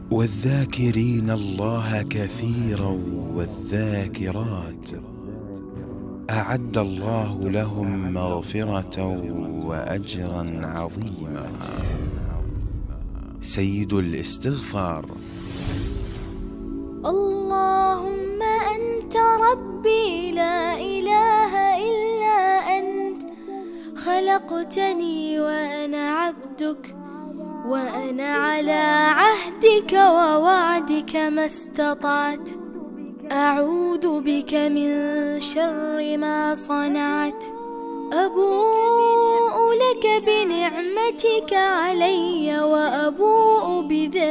والذاكرين الله كثيرا والذاكرات أعد الله لهم مغفرة وأجرا عظيما. سيد الاستغفار: اللهم أنت ربي لا إله إلا أنت، خلقتني وأنا عبدك، وأنا على عهدك ووعدك ما استطعت، أعوذ بك من شر ما صنعت، أبوء لك بنعمتك علي وأبوء بذنبي